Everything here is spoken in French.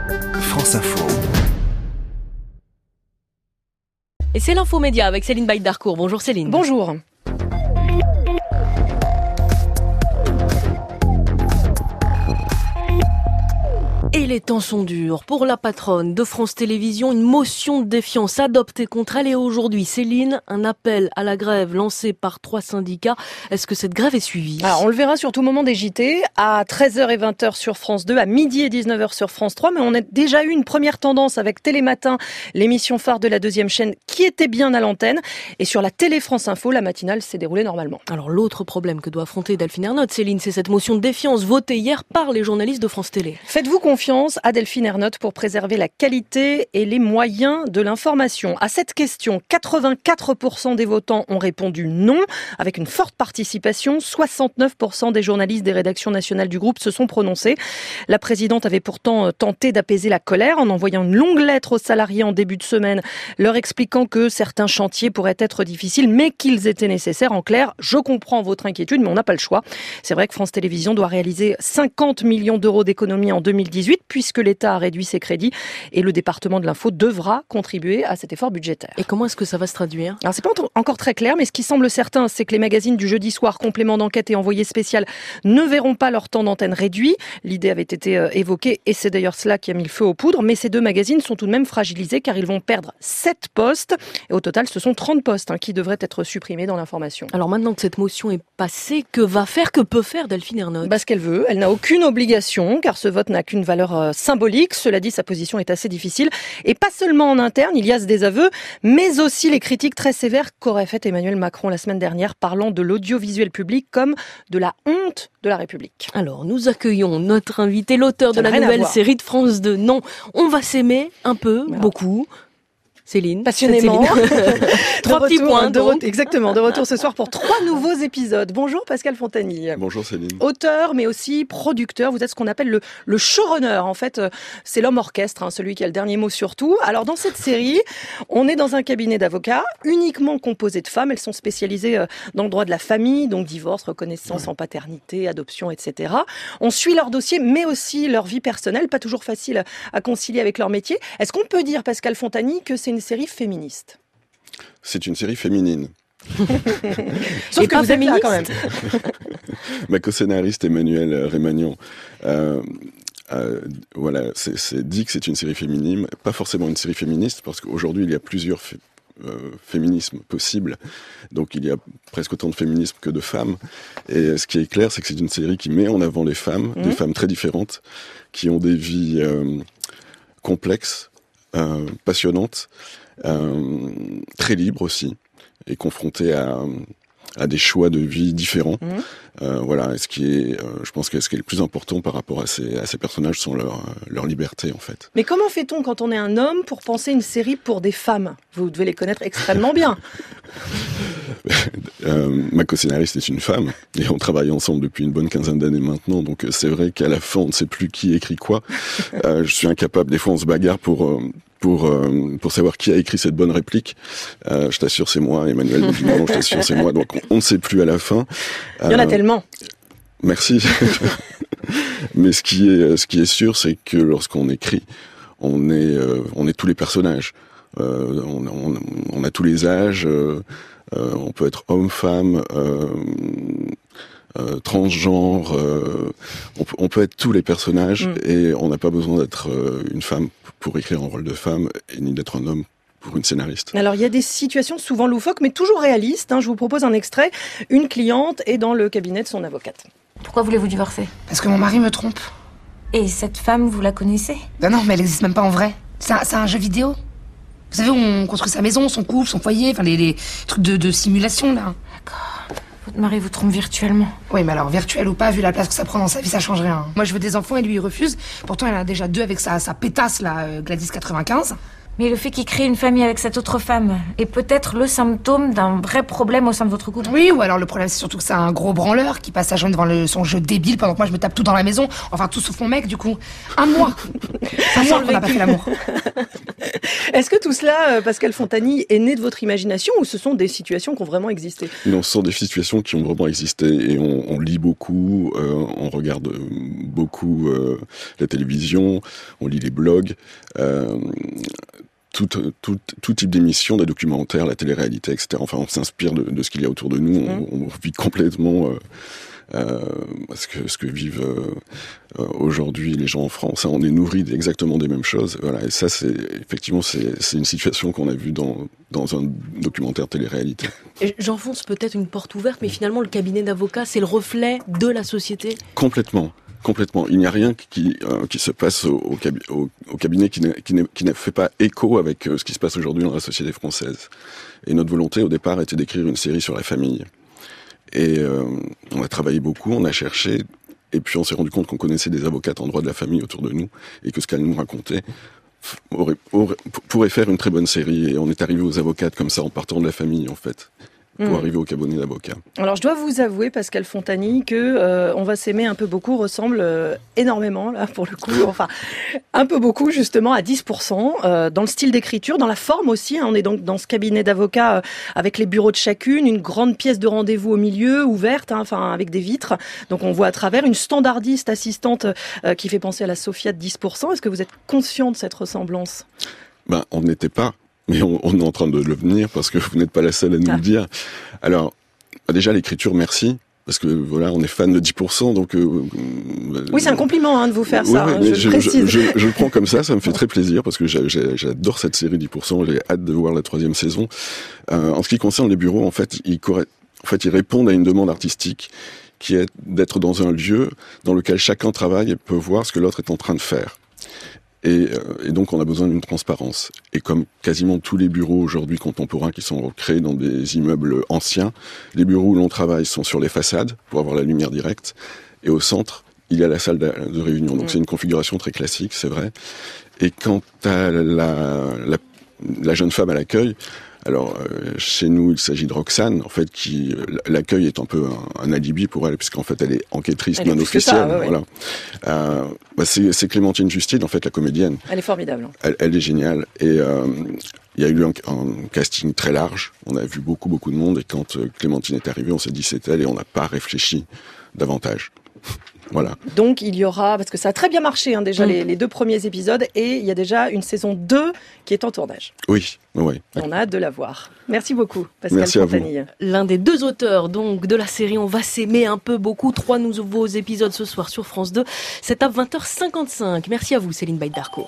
France Info. Et c'est l'infomédia avec Céline Baïd-Darcourt. Bonjour Céline. Bonjour. Et les temps sont durs. Pour la patronne de France Télévisions, une motion de défiance adoptée contre elle. Et aujourd'hui, Céline, un appel à la grève lancé par 3 syndicats. Est-ce que cette grève est suivie ? Alors, on le verra sur tout moment des JT, à 13h et 20h sur France 2, à midi et 19h sur France 3. Mais on a déjà eu une première tendance avec Télématin, l'émission phare de la deuxième chaîne, qui était bien à l'antenne. Et sur la télé France Info, la matinale s'est déroulée normalement. Alors, l'autre problème que doit affronter Delphine Ernotte, Céline, c'est cette motion de défiance votée hier par les journalistes de France Télé. Faites-vous confiance à Delphine Ernotte pour préserver la qualité et les moyens de l'information. À cette question, 84% des votants ont répondu non, avec une forte participation. 69% des journalistes des rédactions nationales du groupe se sont prononcés. La présidente avait pourtant tenté d'apaiser la colère en envoyant une longue lettre aux salariés en début de semaine, leur expliquant que certains chantiers pourraient être difficiles, mais qu'ils étaient nécessaires. En clair, je comprends votre inquiétude, mais on n'a pas le choix. C'est vrai que France Télévisions doit réaliser 50 millions d'euros d'économies en 2018, puisque l'État a réduit ses crédits et le département de l'info devra contribuer à cet effort budgétaire. Et comment est-ce que ça va se traduire ? Alors c'est pas encore très clair, mais ce qui semble certain, c'est que les magazines du jeudi soir, complément d'enquête et envoyé spécial, ne verront pas leur temps d'antenne réduit. L'idée avait été évoquée et c'est d'ailleurs cela qui a mis le feu aux poudres, mais ces deux magazines sont tout de même fragilisés car ils vont perdre 7 postes et au total ce sont 30 postes qui devraient être supprimés dans l'information. Alors maintenant que cette motion est passée, que peut faire Delphine Ernotte ? Ce qu'elle veut, elle n'a aucune obligation car ce vote n'a qu'une valeur symbolique. Cela dit, sa position est assez difficile. Et pas seulement en interne, il y a ce désaveu, mais aussi les critiques très sévères qu'aurait fait Emmanuel Macron la semaine dernière, parlant de l'audiovisuel public comme de la honte de la République. Alors, nous accueillons notre invité, l'auteur de la nouvelle série de France 2. Non, on va s'aimer un peu, beaucoup. Céline. Passionnément. Céline. 3 petits points. Exactement, de retour ce soir pour 3 nouveaux épisodes. Bonjour Pascal Fontani. Bonjour Céline. Auteur, mais aussi producteur. Vous êtes ce qu'on appelle le showrunner. En fait, c'est l'homme orchestre, celui qui a le dernier mot sur tout. Alors, dans cette série, on est dans un cabinet d'avocats uniquement composé de femmes. Elles sont spécialisées dans le droit de la famille, donc divorce, reconnaissance en paternité, adoption, etc. On suit leur dossier, mais aussi leur vie personnelle, pas toujours facile à concilier avec leur métier. Est-ce qu'on peut dire, Pascal Fontani, que c'est une série féministe ? C'est une série féminine. Sauf et que vous êtes là quand même. Ma co-scénariste Emmanuel Rémagnon c'est dit que c'est une série féminine, pas forcément une série féministe, parce qu'aujourd'hui il y a plusieurs féminismes possibles, donc il y a presque autant de féminisme que de femmes, et ce qui est clair, c'est que c'est une série qui met en avant les femmes, des femmes très différentes, qui ont des vies complexes, passionnantes, très libres aussi, et confrontées à des choix de vie différents. Et ce qui est, je pense que ce qui est le plus important par rapport à ces personnages sont leur liberté en fait. Mais comment fait-on quand on est un homme pour penser une série pour des femmes ? Vous devez les connaître extrêmement bien. Ma co-scénariste est une femme et on travaille ensemble depuis une bonne quinzaine d'années maintenant, donc c'est vrai qu'à la fin on ne sait plus qui écrit quoi. Je suis incapable, des fois on se bagarre pour savoir qui a écrit cette bonne réplique. Je t'assure c'est moi, Emmanuel me dit non, je t'assure c'est moi, donc on ne sait plus à la fin. Il y en a tellement. Merci. Mais ce qui est sûr, c'est que lorsqu'on écrit, on est tous les personnages. On a tous les âges. On peut être homme, femme, transgenre. On peut être tous les personnages et on n'a pas besoin d'être une femme pour écrire un rôle de femme et ni d'être un homme pour une scénariste. Alors il y a des situations souvent loufoques mais toujours réalistes. Je vous propose un extrait. Une cliente est dans le cabinet de son avocate. Pourquoi voulez-vous divorcer ? Parce que mon mari me trompe. Et cette femme, vous la connaissez ? Non, mais elle n'existe même pas en vrai. C'est un jeu vidéo. Vous savez, on construit sa maison, son couple, son foyer, enfin les trucs de simulation là. D'accord. Votre mari vous trompe virtuellement. Oui, mais alors virtuel ou pas, vu la place que ça prend dans sa vie, ça change rien. Moi je veux des enfants et lui il refuse. Pourtant elle en a déjà 2 avec sa pétasse là, Gladys 95. Mais le fait qu'il crée une famille avec cette autre femme est peut-être le symptôme d'un vrai problème au sein de votre couple. Oui, ou alors le problème c'est surtout que c'est un gros branleur qui passe sa journée devant son jeu débile pendant que moi je me tape tout dans la maison. Enfin tout sauf mon mec du coup. Un mois qu'on n'a pas fait l'amour. Est-ce que tout cela, Pascal Fontani, est né de votre imagination ou ce sont des situations qui ont vraiment existé? Non, ce sont des situations qui ont vraiment existé et on lit beaucoup, on regarde beaucoup la télévision, on lit les blogs, tout type d'émissions, des documentaires, la télé-réalité, etc. Enfin, on s'inspire de ce qu'il y a autour de nous, on vit complètement ce que vivent aujourd'hui les gens en France. On est nourris exactement des mêmes choses. Voilà. Et ça, c'est une situation qu'on a vue dans un documentaire télé-réalité. Et j'enfonce peut-être une porte ouverte, mais finalement, le cabinet d'avocats, c'est le reflet de la société. Complètement. Il n'y a rien qui se passe au cabinet qui ne fait pas écho avec ce qui se passe aujourd'hui dans la société française. Et notre volonté, au départ, était d'écrire une série sur la famille. Et on a travaillé beaucoup, on a cherché, et puis on s'est rendu compte qu'on connaissait des avocates en droit de la famille autour de nous, et que ce qu'elles nous racontaient pourrait faire une très bonne série. Et on est arrivé aux avocates comme ça, en partant de la famille, en fait, pour arriver au cabinet d'avocats. Alors je dois vous avouer, Pascal Fontani, que On va s'aimer un peu beaucoup ressemble énormément, là, pour le coup, enfin, un peu beaucoup, justement, à 10%, dans le style d'écriture, dans la forme aussi. On est donc dans ce cabinet d'avocats avec les bureaux de chacune, une grande pièce de rendez-vous au milieu, ouverte, enfin, avec des vitres. Donc on voit à travers une standardiste assistante qui fait penser à la Sophia de 10%. Est-ce que vous êtes conscient de cette ressemblance? On n'était pas. Mais on est en train de le devenir parce que vous n'êtes pas la seule à nous le dire. Alors, déjà, l'écriture, merci. Parce que voilà, on est fan de 10%, donc... oui, c'est un compliment de vous faire ça, je précise. Je le prends comme ça me fait très plaisir, parce que j'adore cette série 10%, j'ai hâte de voir la 3e saison. En ce qui concerne les bureaux, en fait, ils répondent à une demande artistique qui est d'être dans un lieu dans lequel chacun travaille et peut voir ce que l'autre est en train de faire. Et donc on a besoin d'une transparence. Et comme quasiment tous les bureaux aujourd'hui contemporains qui sont créés dans des immeubles anciens, les bureaux où l'on travaille sont sur les façades pour avoir la lumière directe. Et au centre, il y a la salle de réunion. Donc c'est une configuration très classique, c'est vrai. Et quant à la jeune femme à l'accueil, alors chez nous il s'agit de Roxane, en fait, qui l'accueil est un peu un alibi pour elle, puisqu'en fait elle est enquêtrice non officielle. Voilà. C'est Clémentine Justine, en fait, la comédienne. Elle est formidable. Elle est géniale. Et il y a eu un casting très large. On a vu beaucoup de monde. Et quand Clémentine est arrivée, on s'est dit c'est elle, et on n'a pas réfléchi davantage. Voilà. Donc il y aura, parce que ça a très bien marché déjà les 2 premiers épisodes, et il y a déjà une saison 2 qui est en tournage. Oui. On a hâte de la voir. Merci beaucoup, Pascal Fontani. L'un des 2 auteurs donc de la série On va s'aimer un peu beaucoup. 3 nouveaux épisodes ce soir sur France 2. C'est à 20h55. Merci à vous, Céline Baïdarco.